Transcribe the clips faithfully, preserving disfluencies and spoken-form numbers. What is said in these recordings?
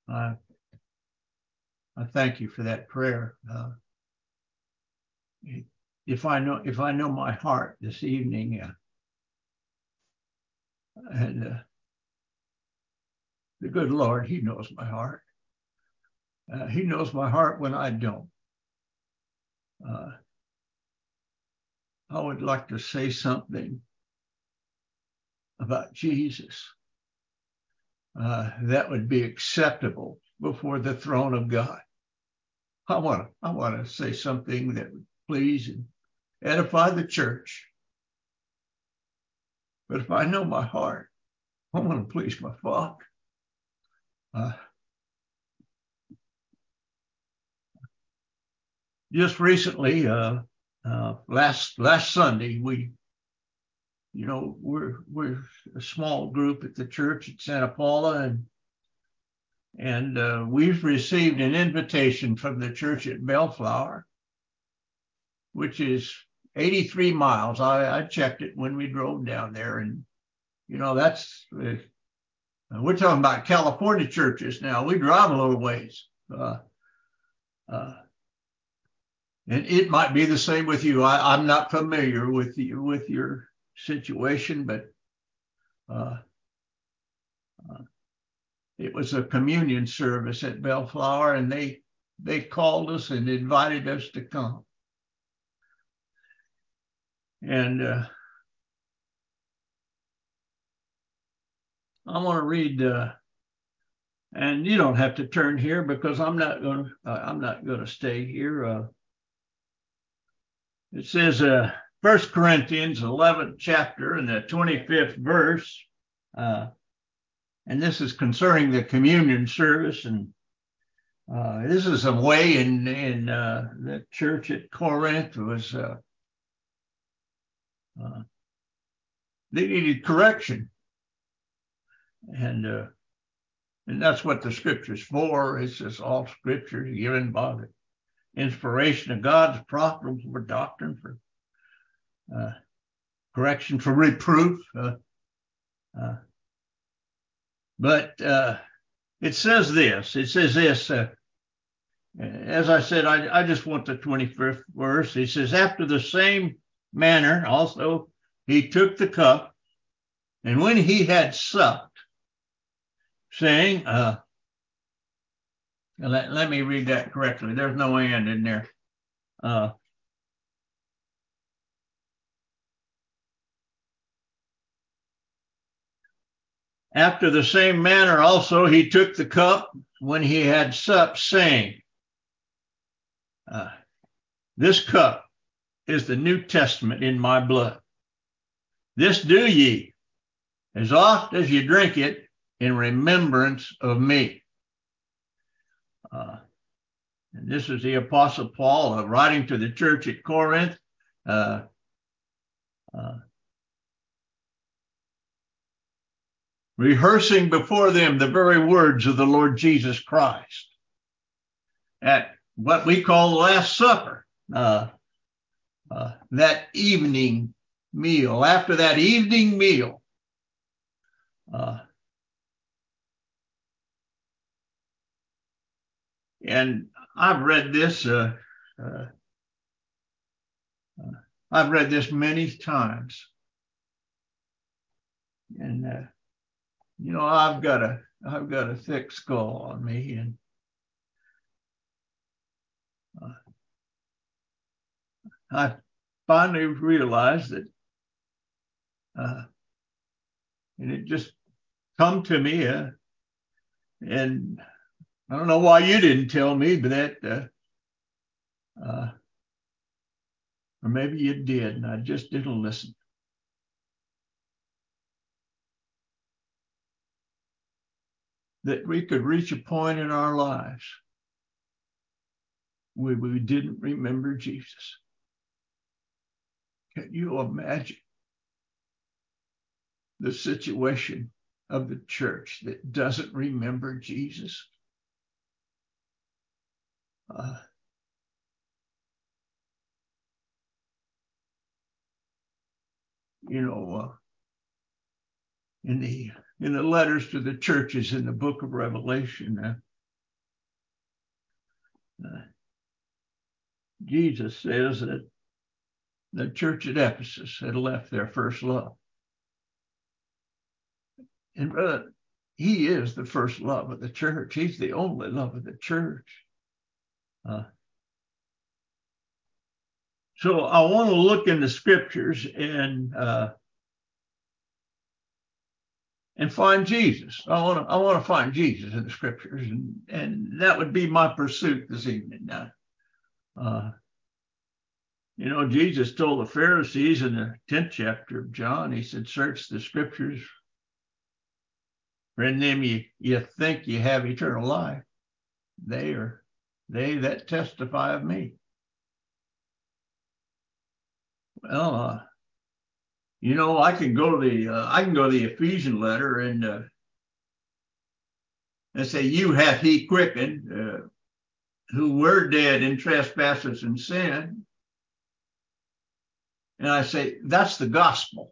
I, I thank you for that prayer. Uh, if I know if I know my heart this evening, uh, and uh, the good Lord, He knows my heart. Uh, he knows my heart when I don't. Uh, I would like to say something about Jesus uh, that would be acceptable before the throne of God. I want to I want to say something that would please and edify the church. But if I know my heart, I want to please my Father. Uh, just recently, uh, uh, last last Sunday, we, you know, we're we're a small group at the church at Santa Paula, and and uh, we've received an invitation from the church at Bellflower, which is eighty-three miles. I, I checked it when we drove down there, and you know that's uh, we're talking about California churches now. We drive a little ways. Uh, uh, And it might be the same with you. I, I'm not familiar with you, with your situation, but uh, uh, it was a communion service at Bellflower, and they they called us and invited us to come. And uh, I want to read, uh, and you don't have to turn here because I'm not going to. Uh, I'm not going to stay here. Uh, it says, uh, First Corinthians eleventh chapter and the twenty-fifth verse. Uh, and this is concerning the communion service. And uh, this is a way in in uh, the church at Corinth was uh, uh, they needed correction, and uh, and that's what the scripture's for. It's just all scripture given by the inspiration of God's profitable for doctrine, for uh, correction, for reproof. Uh, uh, but uh, it says this. It says this. Uh, as I said, I, I just want the twenty-fifth verse. It says, after the same manner, also, he took the cup, and when he had supped, saying, uh, let, let me read that correctly. There's no and in there. Uh, after the same manner also he took the cup when he had supped, saying, uh, this cup is the New Testament in my blood. This do ye as oft as you drink it in remembrance of me. Uh, and this is the Apostle Paul uh, writing to the church at Corinth. Uh, uh, rehearsing before them the very words of the Lord Jesus Christ at what we call the Last Supper, uh, uh, that evening meal. After that evening meal, uh, and I've read this, uh, uh, uh, I've read this many times, and uh, you know, I've got a, I've got a thick skull on me, and uh, I finally realized that, uh, and it just come to me, uh, and I don't know why you didn't tell me, but that, uh, uh, or maybe you did, and I just didn't listen. That we could reach a point in our lives where we didn't remember Jesus. Can you imagine the situation of the church that doesn't remember Jesus? Uh, you know, uh, in the in the letters to the churches in the book of Revelation, uh, Uh, Jesus says that the church at Ephesus had left their first love. And brother, he is the first love of the church. He's the only love of the church. Uh, so I want to look in the scriptures and uh, and find Jesus. I want to I want to find Jesus in the scriptures, and and that would be my pursuit this evening. Now, uh, you know, Jesus told the Pharisees in the tenth chapter of John, he said, "Search the scriptures, for in them you you think you have eternal life. They are they that testify of me." Well, uh, you know, I can go to the uh, I can go to the Ephesian letter and uh, and say, "You hath he quickened, uh, who were dead in trespasses and sin." And I say, that's the gospel.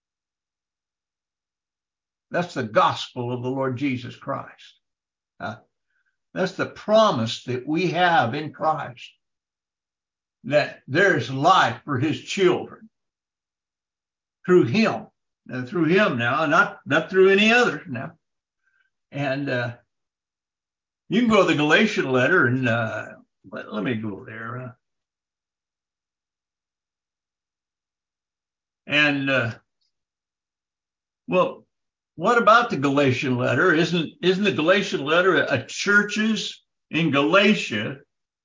That's the gospel of the Lord Jesus Christ. Uh, that's the promise that we have in Christ, that there's life for his children through him, uh, through him now, not, not through any other now. And uh, you can go to the Galatian letter and uh, let, let me go there. Uh, and uh, well, what about the Galatian letter? Isn't isn't the Galatian letter a, a churches in Galatia?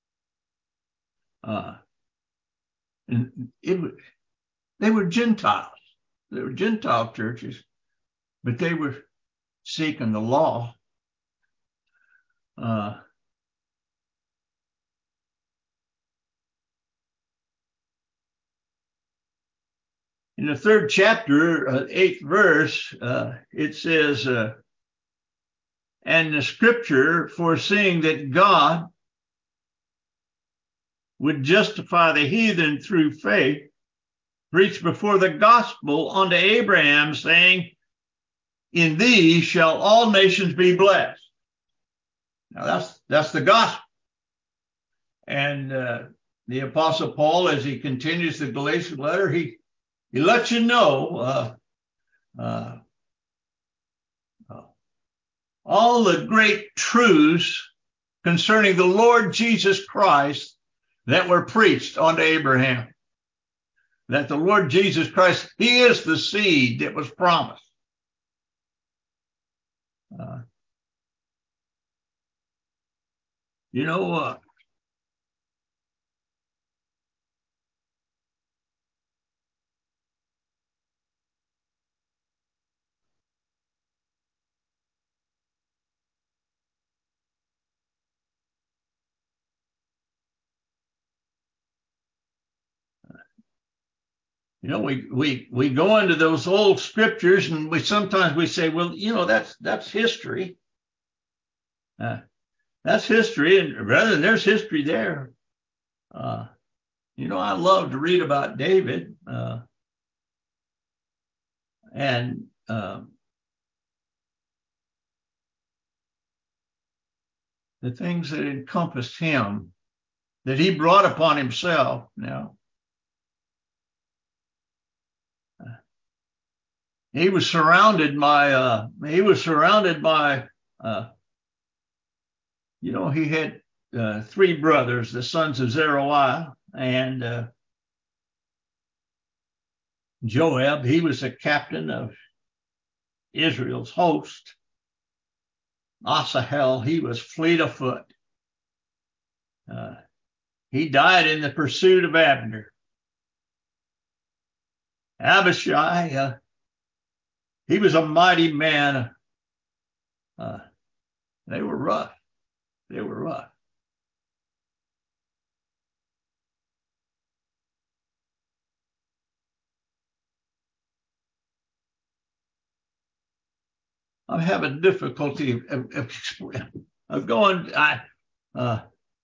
Uh, and it, they were Gentiles. They were Gentile churches, but they were seeking the law. Uh, in the third chapter, uh, eighth verse, uh, it says, uh, "And the scripture, foreseeing that God would justify the heathen through faith, preached before the gospel unto Abraham, saying, in thee shall all nations be blessed." Now that's that's the gospel. And uh, the Apostle Paul, as he continues the Galatian letter, he he lets you know uh, uh, uh, all the great truths concerning the Lord Jesus Christ that were preached unto Abraham. That the Lord Jesus Christ, he is the seed that was promised. Uh, you know, uh, you know, we we we go into those old scriptures, and we sometimes we say, well, you know, that's that's history. Uh, that's history, and rather than there's history there. Uh, you know, I love to read about David, uh, and uh, the things that encompassed him, that he brought upon himself. Now, uh, he was surrounded by, uh, he was surrounded by, uh, you know, he had uh, three brothers, the sons of Zeruiah, and uh, Joab. He was a captain of Israel's host. Asahel, he was fleet of foot. Uh, he died in the pursuit of Abner. Abishai, uh, he was a mighty man. Uh, they were rough. They were rough. I'm having difficulty of, of, of going. I, uh,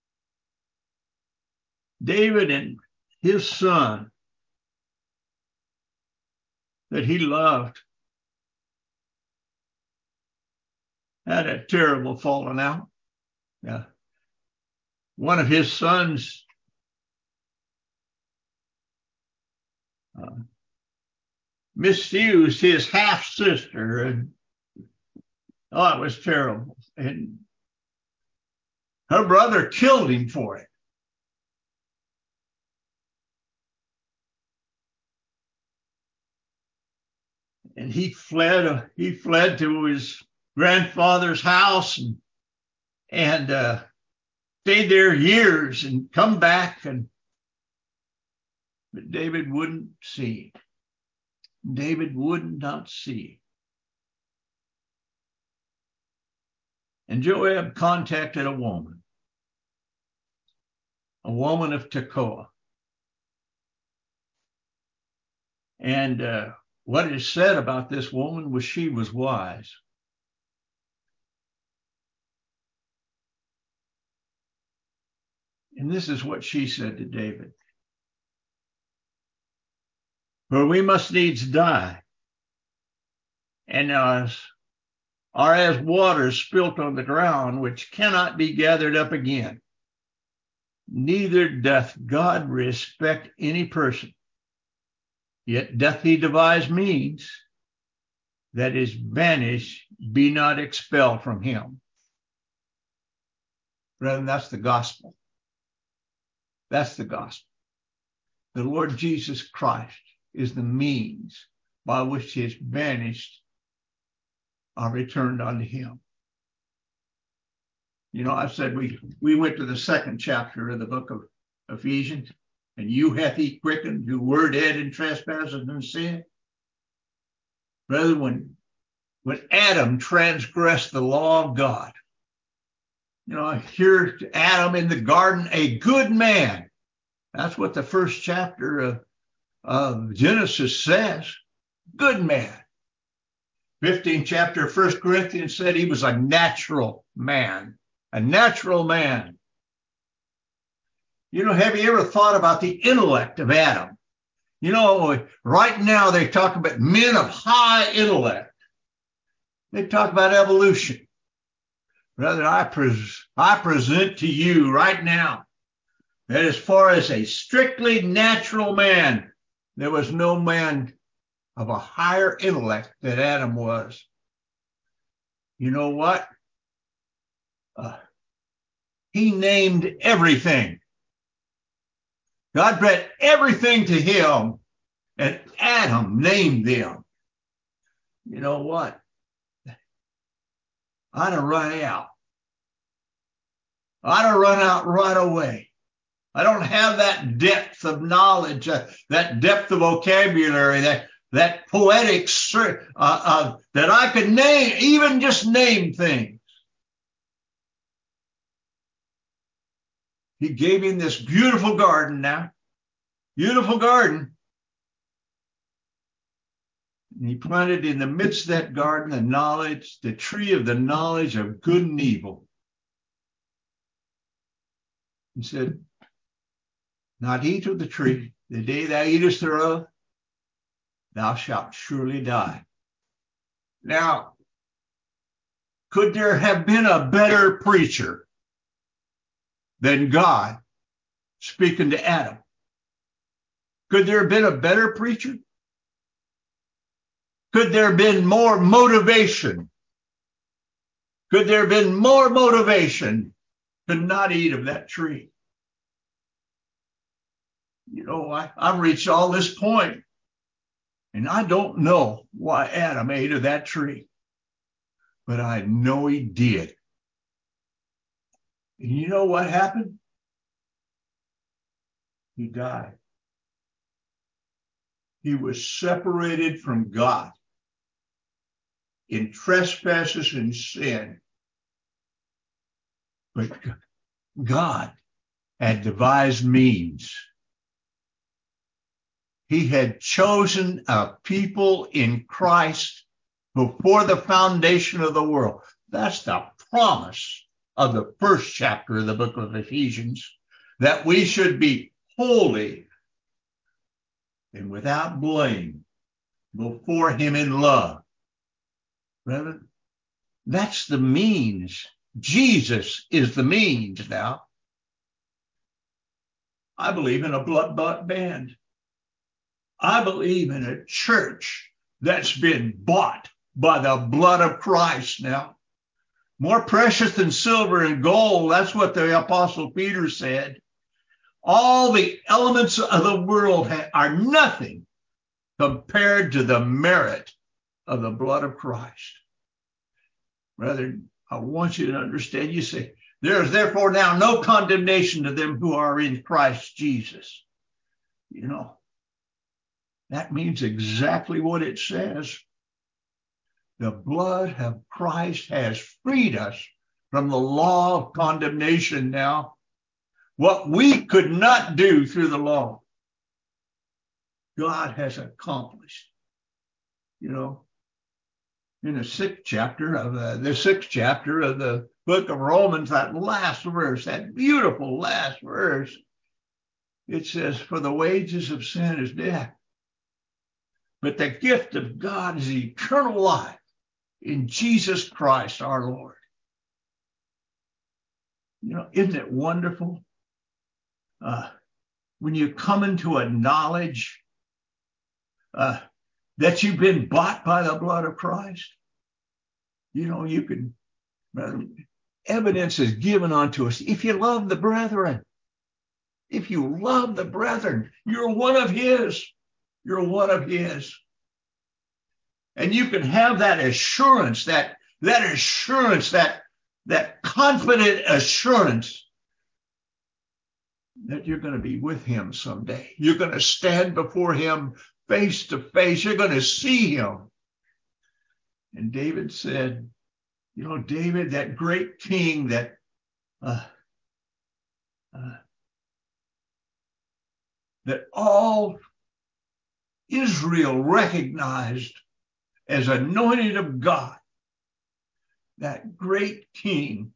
David and his son that he loved had a terrible falling out. Yeah. one of his sons uh, misused his half sister, and oh, it was terrible. And her brother killed him for it. And he fled. He fled to his grandfather's house and and uh, stayed there years and come back. And but David wouldn't see. David would not see. And Joab contacted a woman, a woman of Tekoa. And uh, what is said about this woman was she was wise. And this is what she said to David. For we must needs die, and as are as waters spilt on the ground, which cannot be gathered up again. Neither doth God respect any person, yet doth he devise means that his banish be not expelled from him. Brethren, that's the gospel. That's the gospel. The Lord Jesus Christ is the means by which his banished are returned unto him. You know, I've said we, we went to the second chapter of the book of Ephesians, and you hath he quickened who were dead in trespasses and sin. Brother, when, when Adam transgressed the law of God, you know, here's Adam in the garden, a good man. That's what the first chapter of, of Genesis says. Good man. fifteenth chapter of First Corinthians said he was a natural man. A natural man. You know, have you ever thought about the intellect of Adam? You know, right now they talk about men of high intellect. They talk about evolution. Brother, I, pres- I present to you right now that as far as a strictly natural man, there was no man of a higher intellect than Adam was. You know what? Uh, he named everything. God brought everything to him, and Adam named them. You know what? I'd have run out. I'd have run out right away. I don't have that depth of knowledge, uh, that depth of vocabulary, that, that poetic, uh, uh, that I could name, even just name things. He gave him this beautiful garden now. Beautiful garden. And he planted in the midst of that garden the knowledge, the tree of the knowledge of good and evil. He said, not eat of the tree, the day thou eatest thereof, thou shalt surely die. Now, could there have been a better preacher than God speaking to Adam? Could there have been a better preacher? Could there have been more motivation? Could there have been more motivation to not eat of that tree? You know, I, I've reached all this point, and I don't know why Adam ate of that tree, but I know he did. And you know what happened? He died. He was separated from God in trespasses and sin. But God had devised means. He had chosen a people in Christ before the foundation of the world. That's the promise of the first chapter of the book of Ephesians, that we should be holy and without blame before him in love. Brother, that's the means. Jesus is the means now. I believe in a blood-bought band. I believe in a church that's been bought by the blood of Christ now. More precious than silver and gold. That's what the Apostle Peter said. All the elements of the world are nothing compared to the merit of the blood of Christ. Brother, I want you to understand, you say, there is therefore now no condemnation to them who are in Christ Jesus. You know, that means exactly what it says. The blood of Christ has freed us from the law of condemnation now. What we could not do through the law, God has accomplished. You know, in the sixth chapter of uh, the sixth chapter of the book of Romans, that last verse, that beautiful last verse, it says, for the wages of sin is death, but the gift of God is eternal life in Jesus Christ our Lord. You know, isn't it wonderful? Uh, when you come into a knowledge uh, that you've been bought by the blood of Christ, you know, you can, uh, evidence is given unto us. If you love the brethren, if you love the brethren, you're one of his. You're one of his. And you can have that assurance, that, that assurance, that, that confident assurance that you're going to be with him someday. You're going to stand before him face to face. You're going to see him. And David said, you know, David, that great king that uh, uh, that all Israel recognized as anointed of God, that great king,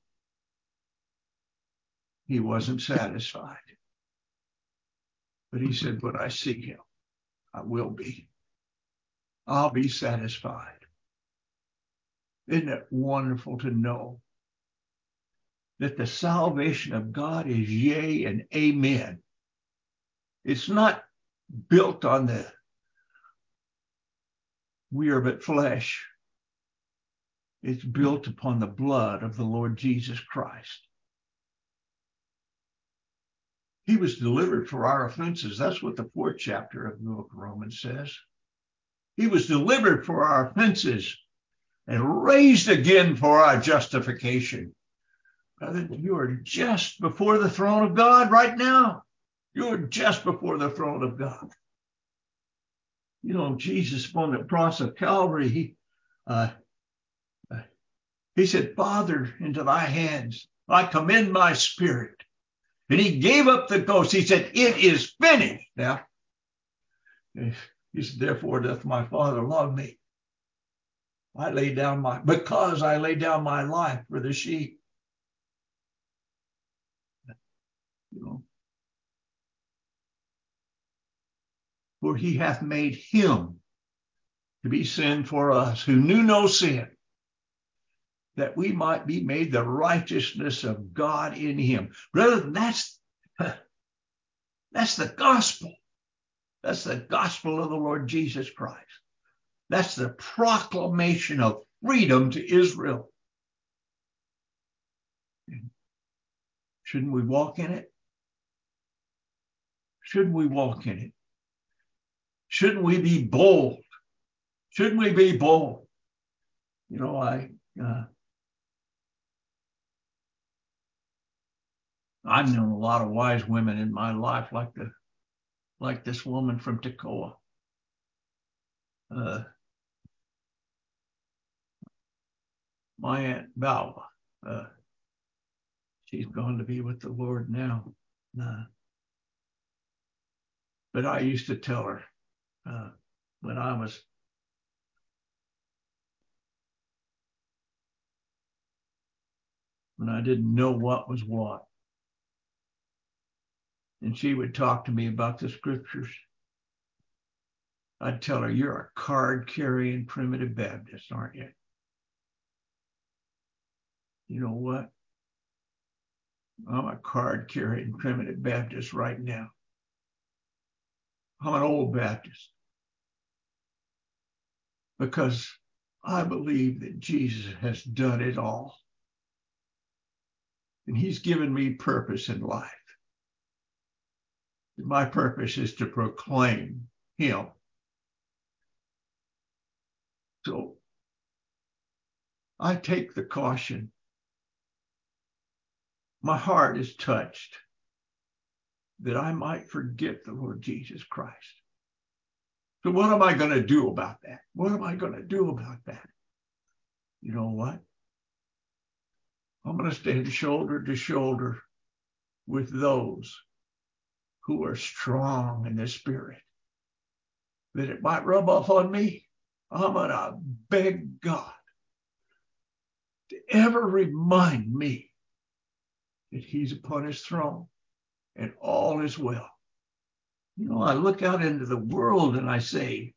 he wasn't satisfied. But he said, when I see him, I will be. I'll be satisfied. Isn't it wonderful to know that the salvation of God is yea and amen? It's not built on the we are but flesh. It's built upon the blood of the Lord Jesus Christ. He was delivered for our offenses. That's what the fourth chapter of the book of Romans says. He was delivered for our offenses and raised again for our justification. Brother, you are just before the throne of God right now. You're just before the throne of God. You know, Jesus upon the cross of Calvary, he, uh, uh, he said, Father, into thy hands I commend my spirit. And he gave up the ghost. He said, it is finished. Now, he said, therefore doth my Father love me. I lay down my, because I lay down my life for the sheep. You know, for he hath made him to be sin for us, who knew no sin, that we might be made the righteousness of God in him. Brother, that's, that's the gospel. That's the gospel of the Lord Jesus Christ. That's the proclamation of freedom to Israel. Shouldn't we walk in it? Shouldn't we walk in it? Shouldn't we be bold? Shouldn't we be bold? You know, I, uh, I've known a lot of wise women in my life, like the, like this woman from Tekoa. Uh, my Aunt Balva, uh, she's gone to be with the Lord now. Uh, but I used to tell her uh, when I was when I didn't know what was what, and she would talk to me about the scriptures, I'd tell her, you're a card-carrying primitive Baptist, aren't you? You know what? I'm a card-carrying primitive Baptist right now. I'm an old Baptist because I believe that Jesus has done it all. And he's given me purpose in life. And my purpose is to proclaim him. So I take the caution. My heart is touched that I might forget the Lord Jesus Christ. So what am I going to do about that? What am I going to do about that? You know what? I'm going to stand shoulder to shoulder with those who are strong in the Spirit, that it might rub off on me. I'm going to beg God to ever remind me that he's upon his throne and all is well. You know, I look out into the world and I say,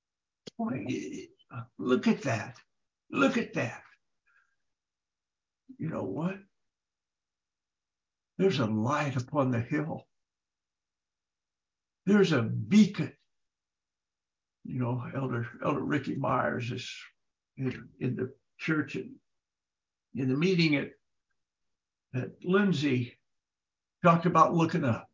look at that. Look at that. You know what? There's a light upon the hill. There's a beacon. You know, Elder Elder Ricky Myers is in, in the church and in the meeting at, at Lindsay talked about looking up.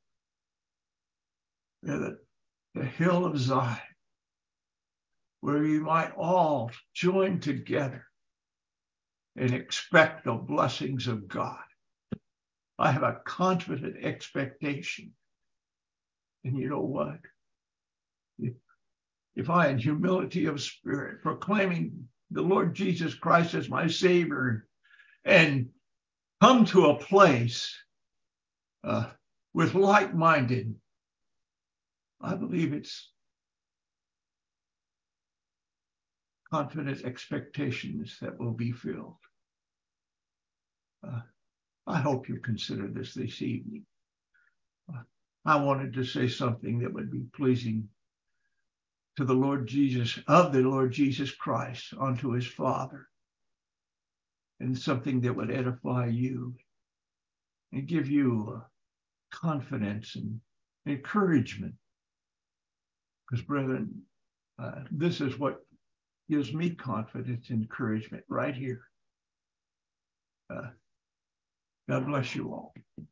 The, the hill of Zion, where you might all join together and expect the blessings of God. I have a confident expectation. And you know what? If, if I, in humility of spirit, proclaiming the Lord Jesus Christ as my Savior and come to a place uh, with like-minded, I believe it's confident expectations that will be filled. Uh, I hope you consider this this evening. Uh, I wanted to say something that would be pleasing to the Lord Jesus, of the Lord Jesus Christ, unto his Father, and something that would edify you and give you uh, confidence and encouragement. Because, brethren, uh, this is what gives me confidence and encouragement right here. Uh, God bless you all.